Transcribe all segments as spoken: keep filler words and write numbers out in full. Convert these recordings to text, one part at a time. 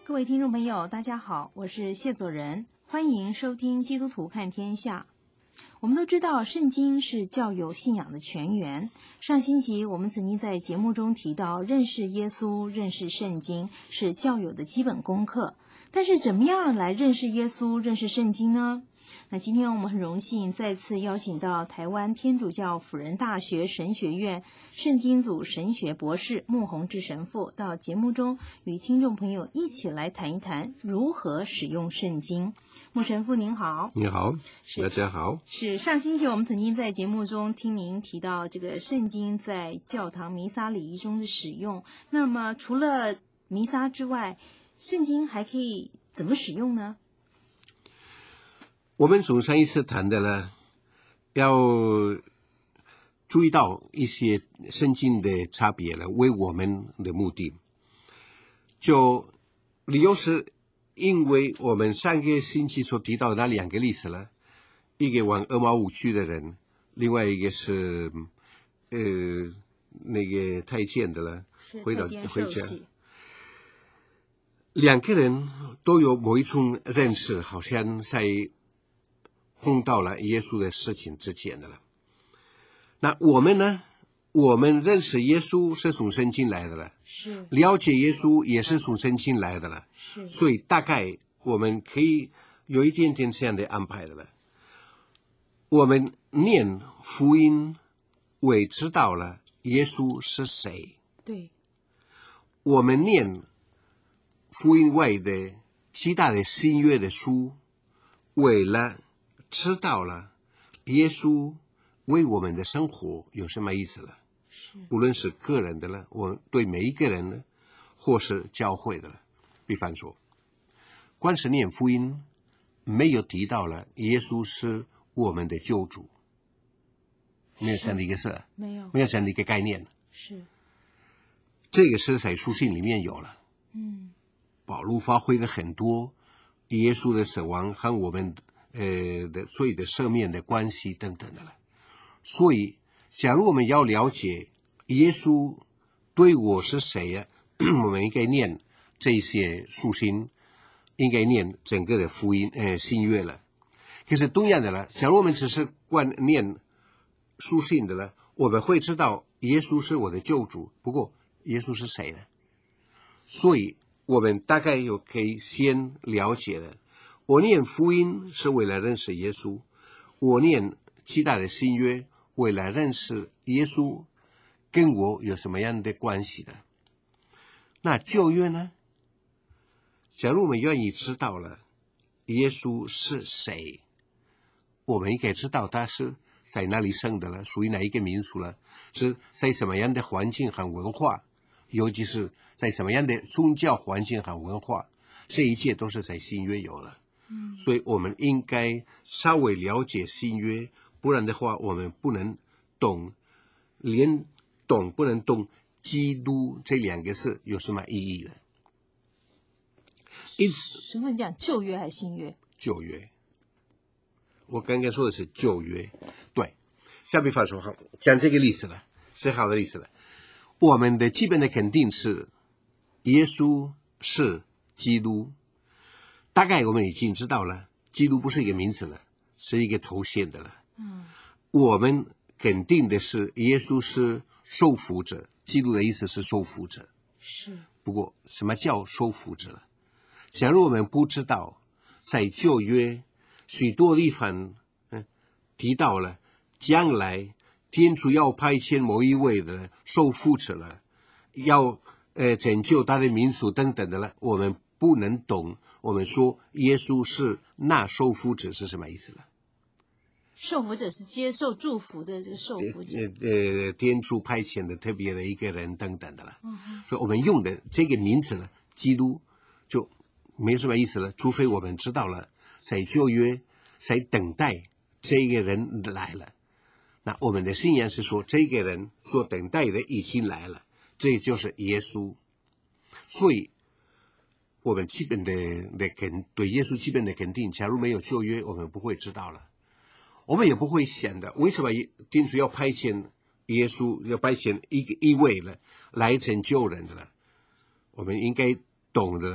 各位听众朋友，大家好，我是谢佐仁，欢迎收听基督徒看天下。我们都知道圣经是教友信仰的泉源，上星期我们曾经在节目中提到，认识耶稣、认识圣经是教友的基本功课。但是怎么样来认识耶稣、认识圣经呢？那今天我们很荣幸再次邀请到台湾天主教辅仁大学神学院圣经组神学博士穆宏志神父到节目中，与听众朋友一起来谈一谈如何使用圣经。穆神父您好。 你好，大家好。 是上星期我们曾经在节目中听您提到这个圣经在教堂弥撒礼仪中的使用，那么除了弥撒之外，圣经还可以怎么使用呢？ 我们从上一次谈的呢，要注意到一些圣经的差别了，为我们的目的。就理由是因为我们上个星期所提到的那两个例子了，一个往俄马乌去的人，另外一个是呃那个太监的了，回到回家。两个人都有某一种认识，好像在碰到了耶稣的事情之间的了。那我们呢？我们认识耶稣是从圣经来的了， 是了解耶稣也是从圣经来的了， 是。 所以大概我们可以有一点点这样的安排的了。我们念福音，我也知道了耶稣是谁。 对。 我们念福音外的其他的新约的书，为了知道了耶稣为我们的生活有什么意思了，无论是个人的了，我对每一个人呢，或是教会的了。比方说，光是念福音没有提到了耶稣是我们的救主，没有这样的一个事， 没有， 没有这样的一个概念。 是这个是在书信里面有了。 嗯， 保罗发挥了很多耶稣的死亡和我们呃的所有的赦免的关系等等的了。所以假如我们要了解耶稣对我是谁呀、啊，我们应该念这些书信，应该念整个的福音呃新约了。可是同样的了，假如我们只是光念书信的了，我们会知道耶稣是我的救主，不过耶稣是谁呢？所以我们大概有可以先了解了，我念福音是为了认识耶稣，我念其他的新约为了认识耶稣跟我有什么样的关系的。那旧约呢？假如我们愿意知道了耶稣是谁，我们应该知道他是在哪里生的了，属于哪一个民族了，是在什么样的环境和文化，尤其是在什么样的宗教环境和文化，这一切都是在新约有了。嗯，所以我们应该稍微了解新约，不然的话我们不能懂，连懂不能懂基督这两个字有什么意义呢？因此， 什么？你讲旧约还是新约？ 旧约。我刚刚说的是旧约，对。下比方说，好，讲这个例子了，是好的例子了。我们的基本的肯定是耶稣是基督，大概我们已经知道了，基督不是一个名字了，是一个头衔的了。嗯，我们肯定的是耶稣是受福者，基督的意思是受福者。 是。 不过什么叫受福者？假如我们不知道，在旧约许多地方嗯提到了将来天主要派遣某一位的受福者了，要呃拯救他的民族等等的了，我们不能懂我们说耶稣是那受福者是什么意思了。 受福者是接受祝福的这个受福者， 呃呃天主派遣的特别的一个人等等的了。嗯，所以我们用的这个名字呢，基督就没什么意思了，除非我们知道了在旧约在等待这个人来了。那我们的信仰是说，这个人所等待的已经来了，这就是耶稣。所以我们基本的的肯对耶稣基本的肯定，假如没有旧约，我们不会知道了。我们也不会想的，为什么天主要派遣耶稣，要派遣一个一位了来拯救人的了？我们应该懂得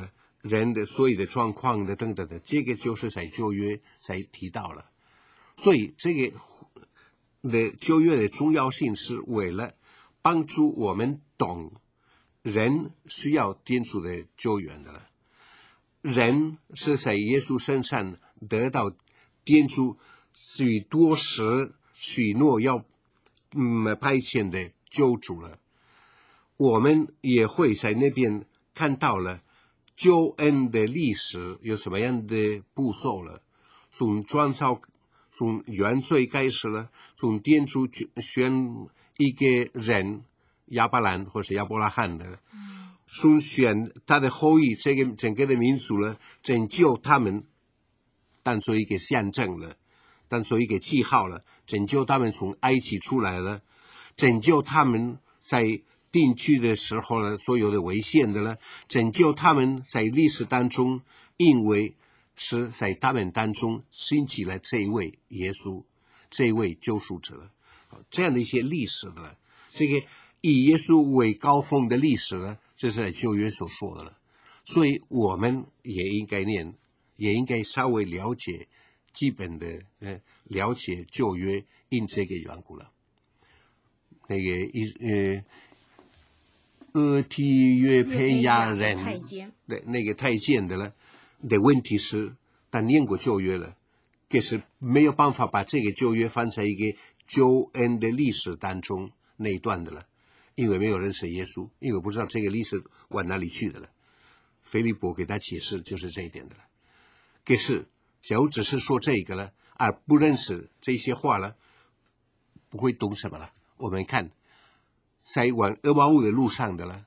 人的所有的状况的等等的，这个就是在旧约才提到了。所以这个的旧约的重要性是为了帮助我们懂人需要天主的救援的了。人是在耶稣身上得到天主许多时许诺要嗯派遣的救主了。我们也会在那边看到了救恩的历史有什么样的步骤了，从创造从原罪开始了，从天主选一个人亚伯兰或是亚伯拉罕的，从选他的后裔这个整个的民族了，拯救他们当做一个象征了，当做一个记号了，拯救他们从埃及出来了，拯救他们在定居的时候呢，所有的危险的了，拯救他们在历史当中，因为是在他们当中兴起了这一位耶稣，这一位救赎者了。这样的一些历史呢，这个以耶稣为高峰的历史呢，这是在旧约所说的了。所以我们也应该念，也应该稍微了解基本的呃了解旧约，因这个缘故了。那个一呃。俄提约培亚人的那个太监的了的问题是，他念过旧约了，可是没有办法把这个旧约放在一个救恩的历史当中那一段的了，因为没有认识耶稣，因为不知道这个历史往哪里去的了。腓利波给他解释就是这一点的了。可是假如只是说这个了，而不认识这些话了，不会懂什么了。我们看在往厄玛乌的路上的了，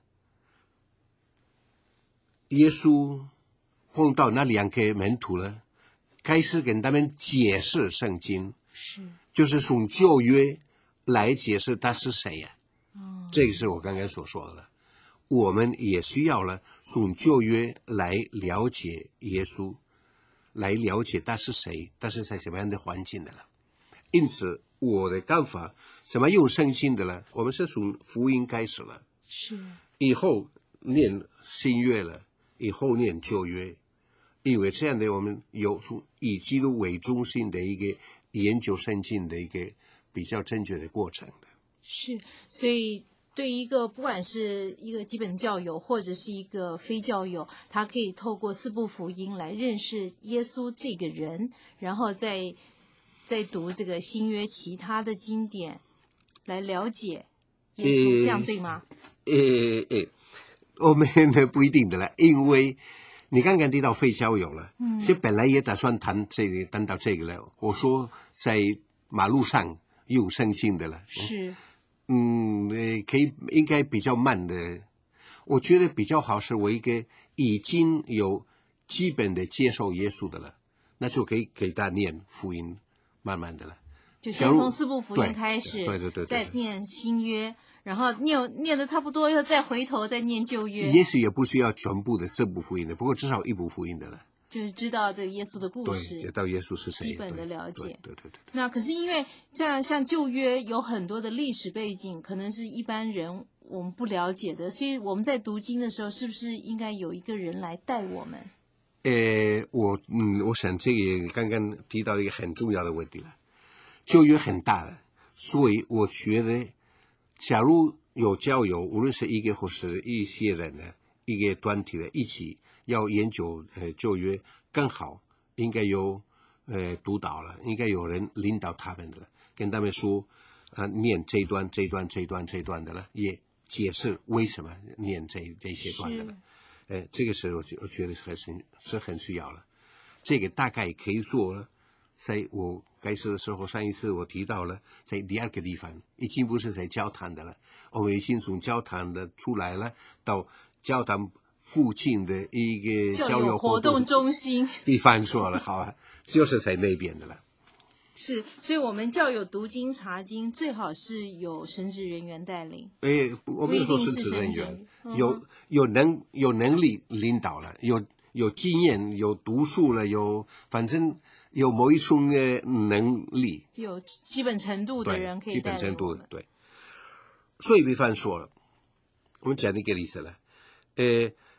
耶稣碰到那两个门徒了，开始跟他们解释圣经， 是就是从旧约来解释他是谁呀、啊哦、 这个是我刚刚所说的了。我们也需要了从旧约来了解耶稣，来了解他是谁，他是在什么样的环境的了。因此我的看法，怎么用圣经的了，我们是从福音开始了， 是以后念新约了，以后念旧约，因为这样的我们有从以基督为中心的一个研究圣经的一个比较正确的过程的。 是，所以对于一个不管是一个基本教友或者是一个非教友，他可以透过四部福音来认识耶稣这个人，然后再再读这个新约其他的经典来了解耶稣，这样对吗？ 呃呃，我们不一定的了，因为你刚刚提到非教友了，嗯，其实本来也打算谈这个，谈到这个了。我说在马路上用圣经的了， 是， 嗯，呃，可以应该比较慢的。我觉得比较好是我一个已经有基本的接受耶稣的了，那就可以给他念福音。慢慢的了， 就先从四部福音开始， 对对对， 再念新约，然后念念的差不多，又再回头再念旧约。 也许也不需要全部的四部福音的，不过至少一部福音的了， 就是知道这个耶稣的故事， 对，知道耶稣是谁， 基本的了解。 对对 对, 对, 对。 那可是因为这样，像旧约有很多的历史背景，可能是一般人我们不了解的，所以我们在读经的时候，是不是应该有一个人来带我们？ 呃，我嗯，我想这个刚刚提到一个很重要的问题了。旧约很大的，所以我觉得，假如有教友，无论是一个或是一些人呢，一个团体的一起要研究呃旧约，更好应该有呃督导了，应该有人领导他们的了，跟他们说啊、呃，念这一段、这一段、这一段、这一段的了，也解释为什么念这这些段的了。呃，这个是我觉我觉得是很是很需要了。这个大概可以做了，在我开始的时候，上一次我提到了，在第二个地方已经不是在教堂的了，我们已经从教堂的出来了，到教堂附近的一个教友活动中心。 地方说了，好啊，就是在那边的了。 是，所以我们教友读经查经，最好是有神职人员带领。 哎，我没有说神职人员， 嗯、 有有能有能力领导了，有有经验，有读书了，有反正有某一种的能力， 有基本程度的人可以带领我们。基本程度对。所以比方说了，我们讲一个例子了，呃，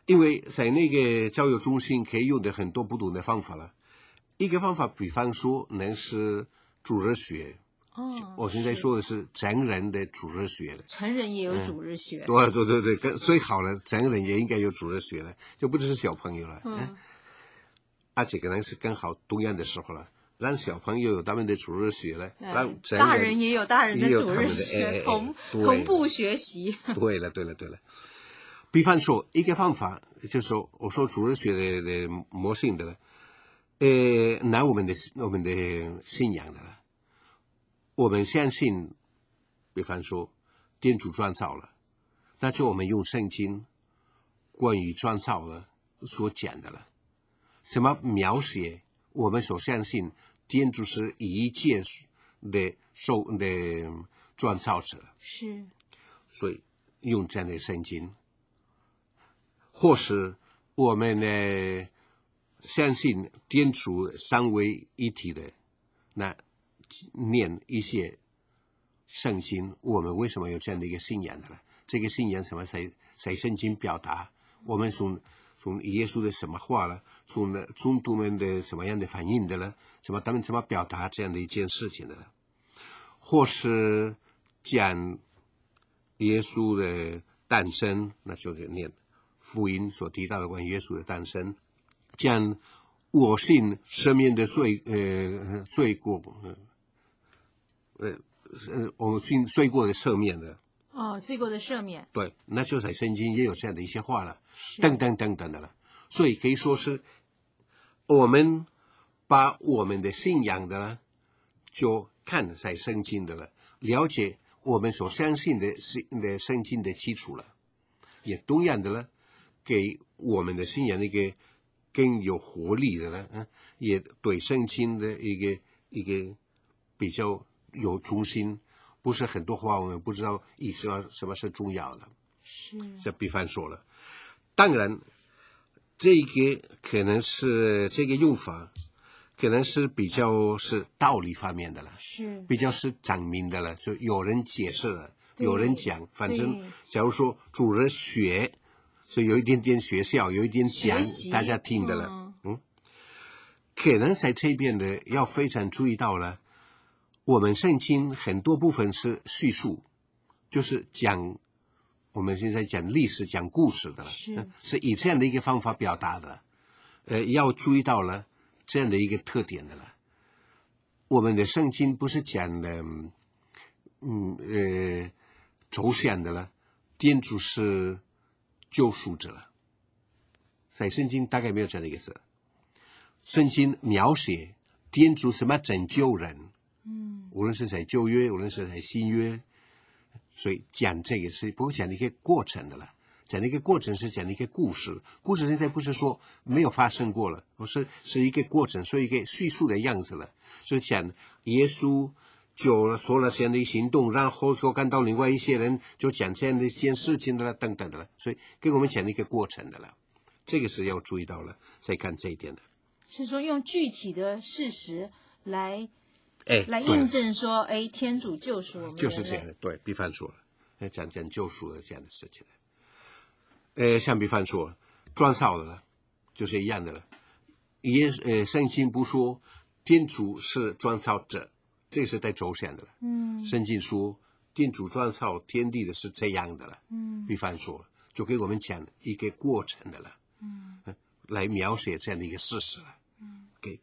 因为在那个教育中心可以用的很多不同的方法了。一个方法，比方说能是主日学。 哦， 我现在说的是成人的主日学的， 成人也有主日学。 嗯、对对对对，跟最好了，成人也应该有主日学了，就不只是小朋友了。嗯，而且可能是更好同样的时候了，让小朋友有他们的主日学了， 嗯、 让成人大人也有大人的主日学， 哎、 同同步学习。 对了对了对了，比方说一个方法，就是说我说主日学的的模型的了，呃，拿我们的我们的信仰的了。我们相信，比方说天主创造了，那就我们用圣经关于创造了所讲的了，什么描写我们所相信天主是一切的受的创造者， 是， 所以用这样的圣经，或是我们呢相信天主三位一体的，那念一些圣经，我们为什么有这样的一个信仰的呢？这个信仰什么在在圣经表达？我们从从耶稣的什么话了？从宗徒们的什么样的反应的呢？什么他们怎么表达这样的一件事情的呢？或是讲耶稣的诞生，那就是念福音所提到的关于耶稣的诞生，讲我信生命的罪呃罪过。呃呃，我们信罪过的赦免的哦，罪过的赦免， 对，那就在圣经也有这样的一些话了，等等等等的了。所以可以说是我们把我们的信仰的呢，就看在圣经的了，了解我们所相信的是的圣经的基础了，也同样的呢，给我们的信仰一个更有活力的呢，嗯，也对圣经的一个一个比较有中心，不是很多话我们不知道意思什么是重要的。 是， 这比方说了，当然，这个可能是这个用法，可能是比较是道理方面的了， 是比较是讲明的了，就有人解释了，有人讲，反正假如说主日学，是有一点点学校，有一点讲大家听的了，嗯，嗯可能在这边的要非常注意到了。我们圣经很多部分是叙述，就是讲我们现在讲历史、讲故事的了， 是是以这样的一个方法表达的，呃，要注意到了这样的一个特点的了。我们的圣经不是讲的，嗯呃，抽象的了，天主是救赎者了，在圣经大概没有这样的一个字。圣经描写天主什么拯救人。嗯，无论是在旧约，无论是在新约，所以讲这个是不会讲的一个过程的了，讲的一个过程是讲的一个故事，故事现在不是说没有发生过了，而是是一个过程，是一个叙述的样子了，是讲耶稣就做了这样的行动，然后就看到另外一些人就讲这样的一件事情的了，等等的了，所以跟我们讲的一个过程的了，这个是要注意到了，再看这一点的， 是说用具体的事实来。 哎， 来印证说，哎，天主救赎我们， 就是这样的。对，比方说，讲讲救赎的这样的事情，呃，像比方说，创造的了，就是一样的了。也呃，圣经不说天主是创造者，这个是带抽象的了。嗯，圣经说天主创造天地的是这样的了。嗯，比方说，就给我们讲一个过程的了。嗯，来描写这样的一个事实了。嗯，给。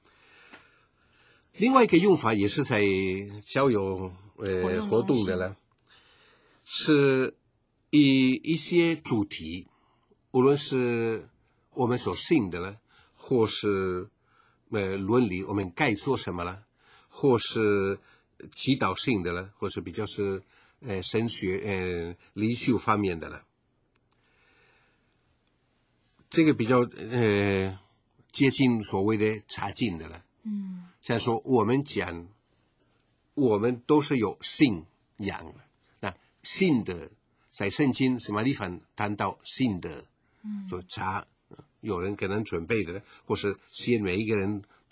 另外一个用法也是在交友呃活动的了，是以一些主题，无论是我们所信的了，或是呃伦理，我们该做什么了，或是祈祷性的了，或是比较是呃神学呃灵修方面的了，这个比较呃接近所谓的查经的了。嗯，像说我们讲，我们都是有信仰的。那信的在圣经什么地方谈到信的？嗯，就查有人可能准备的，或是先每一个人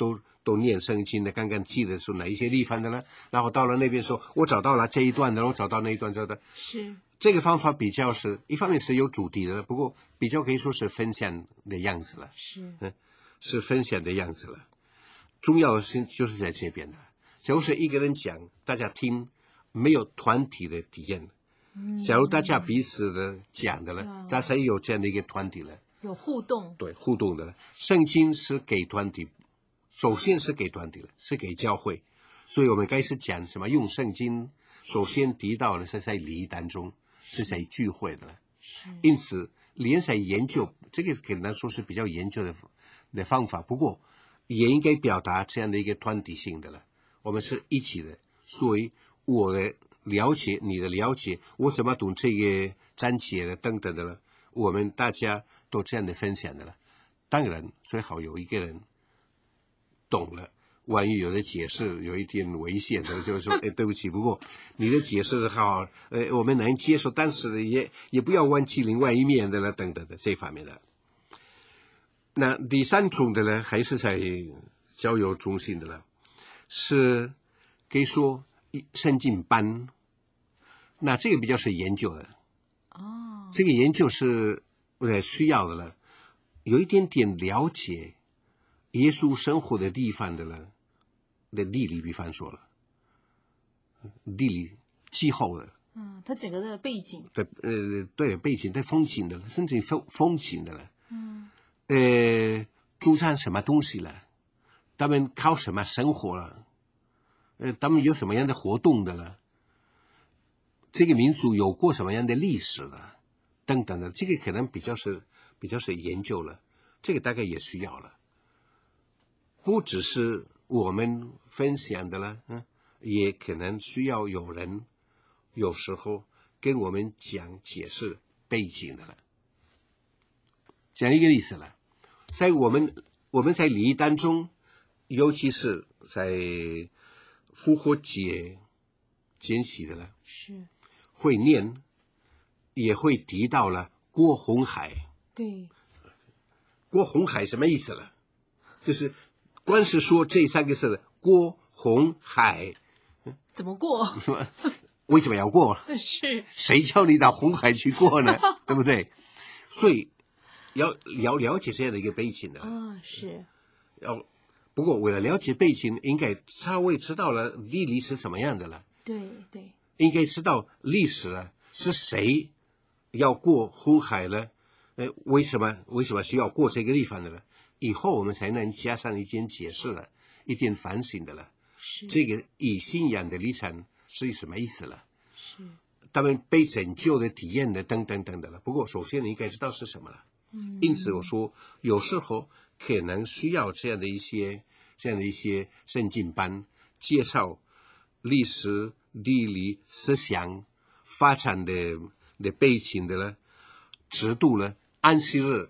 都都念圣经的，刚刚记得是哪一些地方的呢？然后到了那边说，我找到了这一段的，我找到那一段，找到。 是这个方法比较是一方面是有主题的，不过比较可以说是分享的样子了。 是， 嗯，是分享的样子了。重要的是就是在这边的，假如是一个人讲，大家听，没有团体的体验。嗯，假如大家彼此的讲的了，嗯、大家才有这样的一个团体了。 有互动， 对，互动的。圣经是给团体，首先是给团体了，是给教会，所以我们开始讲什么用圣经，首先提到的是在礼仪当中，是在聚会的了。因此，连在研究这个可能说是比较研究的的方法，不过也应该表达这样的一个团体性的了。我们是一起的，所以我的了解，你的了解，我怎么懂这个章节的等等的了，我们大家都这样的分享的了。当然最好有一个人懂了，万一有的解释有一点危险的，就是说，哎，对不起，不过你的解释好，呃，我们能接受，但是也也不要忘记另外一面的了，等等的这方面的。那第三种的呢，还是在交友中心的了，是可以说圣经班。那这个比较是研究的，哦，这个研究是呃需要的了，有一点点了解耶稣生活的地方的了的地理，比方说了地理气候的， 嗯，它整个的背景， 对，呃，对，背景对风景的了，甚至风风景的了，嗯，呃，住上什么东西了，他们靠什么生活了，呃，他们有什么样的活动的了，这个民族有过什么样的历史了，等等的，这个可能比较是比较是研究了，这个大概也需要了。不只是我们分享的了，嗯，也可能需要有人有时候跟我们讲解释背景的了。讲一个例子了，在我们我们在礼仪当中，尤其是在复活节节期的了，是会念，也会提到了过红海。 对， 过红海什么意思了？就是光是说这三个字过红海， 怎么过？ 为什么要过？ 是谁叫你到红海去过呢？对不对？所以要要了解这样的一个背景的啊、 哦，是要。不过为了了解背景，应该稍微知道了地理是怎么样的了。 对对， 应该知道历史啊，是谁要过红海呢？呃，为什么为什么需要过这个地方的呢？以后我们才能加上一点解释了，一点反省的了。是这个以信仰的立场是什么意思了？是他们被拯救的体验的等等等等了。不过首先你应该知道是什么了。嗯，因此我说有时候可能需要这样的一些这样的一些圣经班，介绍历史、地理、思想发展的的背景的了，制度了，安息日。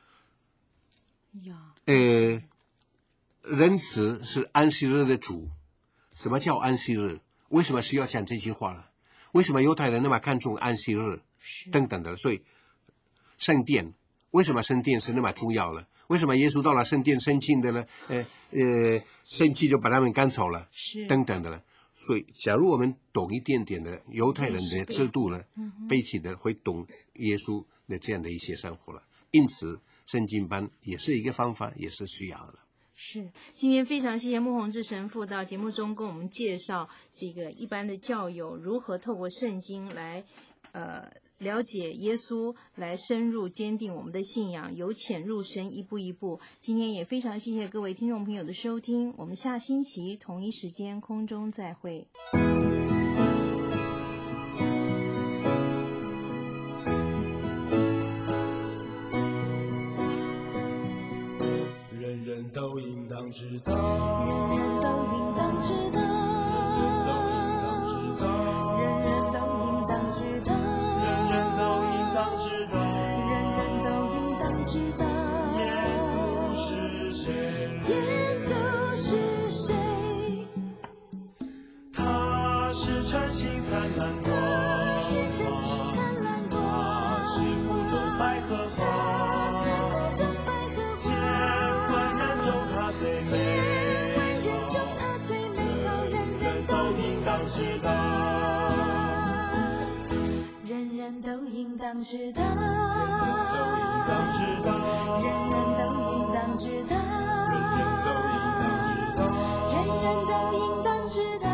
呀， 呃，仁慈是安息日的主。什么叫安息日？为什么需要讲这句话呢？为什么犹太人那么看重安息日？等等的，所以圣殿为什么圣殿是那么重要呢？为什么耶稣到了圣殿圣经的呢？呃呃，圣经就把他们赶走了，等等的了。所以，假如我们懂一点点的犹太人的制度呢，背景的会懂耶稣的这样的一些生活了。因此，圣经班也是一个方法，也是需要的。 是，今天非常谢谢穆宏志神父到节目中跟我们介绍这个一般的教友如何透过圣经来，呃，了解耶稣，来深入坚定我们的信仰，由浅入深，一步一步。今天也非常谢谢各位听众朋友的收听，我们下星期同一时间空中再会。 人人都应当知道， 人人都应当知道，人人都应当知道， 人人都应当知道， 人人都应当知道， 耶稣是谁？ 耶稣是谁？ 他是晨星灿烂光， 他是晨星灿烂光， 他是湖中百合花， 是湖中百合花， 千万人中他最美。 知道， 人人都应当知道， 都应当知道， 人人都应当知道， 人人都应当知道， 人人都应当知道。